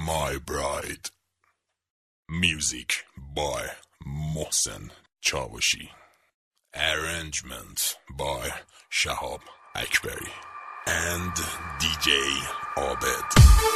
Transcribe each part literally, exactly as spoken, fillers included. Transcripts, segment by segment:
My Bride. Music by Mohsen Chawashi. Arrangement by Shahab Akbari and دی جی عابد.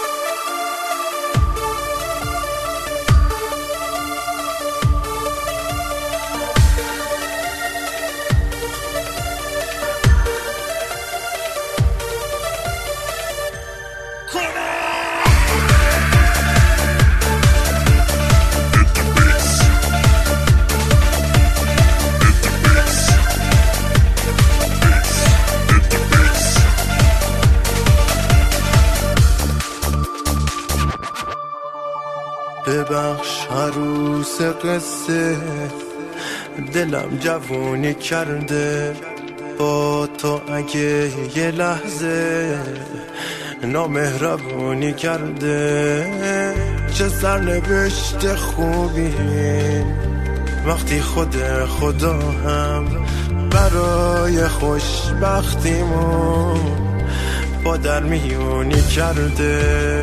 ببخش عروس قصه، دلم جوونی کرده با تو. اگه یه لحظه نامهربونی کرده، چه سرنوشت خوبی وقتی خود خدا هم برای خوشبختیمون با در میونی کرده.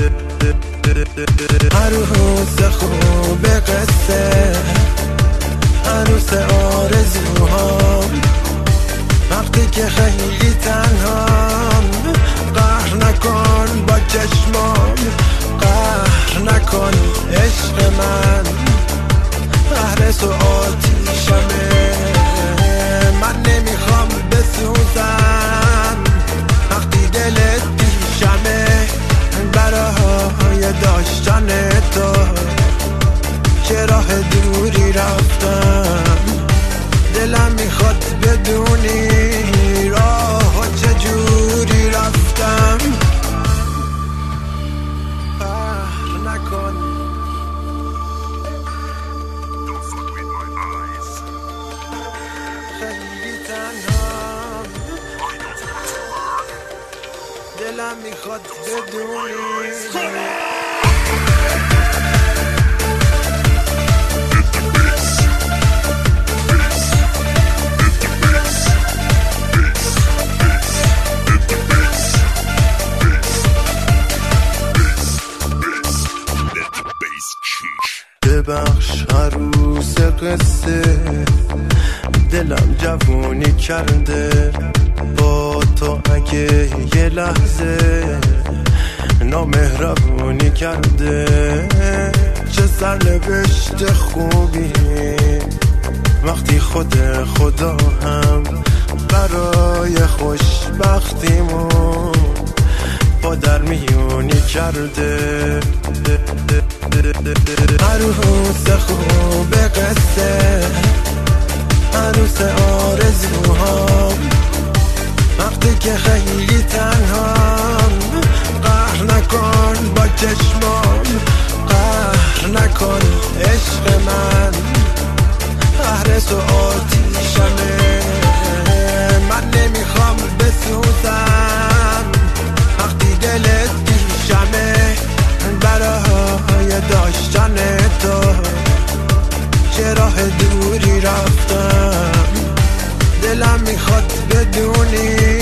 عروس خوب قصه، عروس آرزوهام، وقتی که خیلی تنهام، قهر نکن با چشمام، قهر نکن عشق من، قهر تو آتیشمه، من نمیخوام بسوزم وقتی دلت پیشمه. برای داشتن تو چه راه دوری رفتم، دلم میخواد بدونی راه چجوری رفتم. قهر نکن، خیلی تنها، دلم میخواد بدونی. ببخش عروس قصه، دلم جوونی کرده با تو. اگه یه لحظه نامهربونی کرده، چه سرنوشت خوبی وقتی خود خدا هم برای خوشبختیمون با در میونی کرده. عروس خوب قصه، عروس آرزوهام، وقتی که خیلی تنهام، قهر نکن با چشمام، قهر نکن عشق من، قهر تو آتیشمه، من نمیخوام بسوزم وقتی دلت پیشمه. برای داشتن تو چه راه دوری رفتم، دلم میخواد بدونی